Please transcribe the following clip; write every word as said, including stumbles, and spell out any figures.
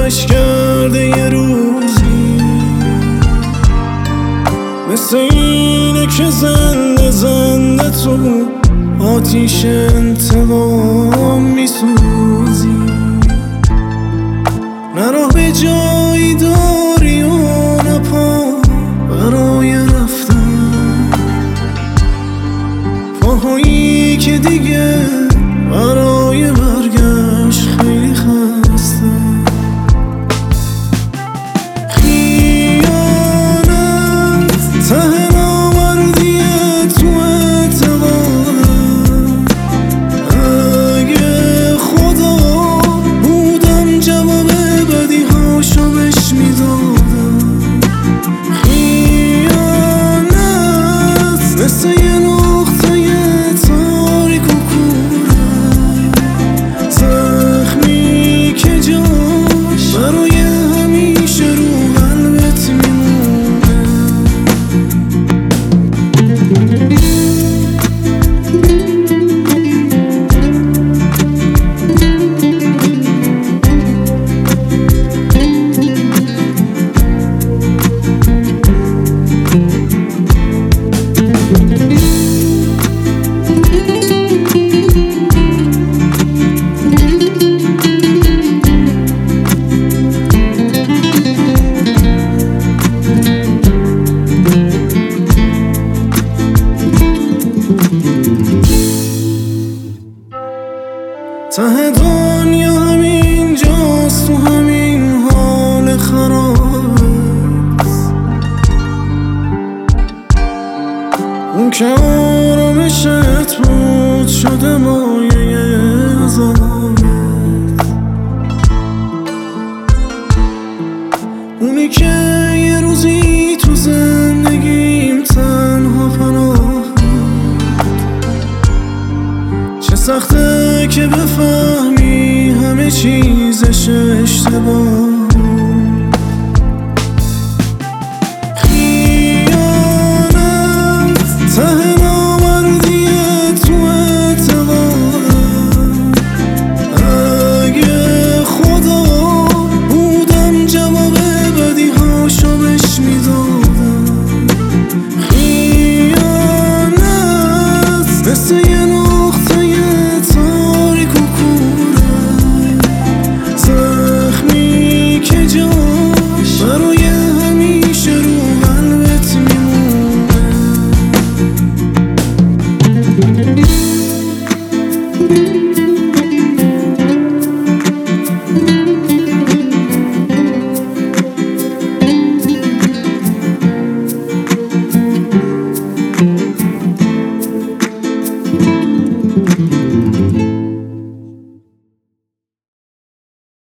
آتش کرده یه روزی، مثل اینه که زنده زنده تو آتیش انتقام میسوزی. نه راه به جایی داری و نه پا برای رفتن، پاهایی که دیگه برای برگشت خیلی خسته. خیانت ته نامردیه تو اعتقادم، اگه خدا بودم جواب بدی هاشو بهش میدادم. خیانت مثل یه نقطه تاریک و کوره، زخمی که جاش برای همیشه رو قلبت میمونه. ته دنیا همین جاست، تو همین حال خرابست، اون که آرامشت بود شده مایه عذابت، اونی که یه روزی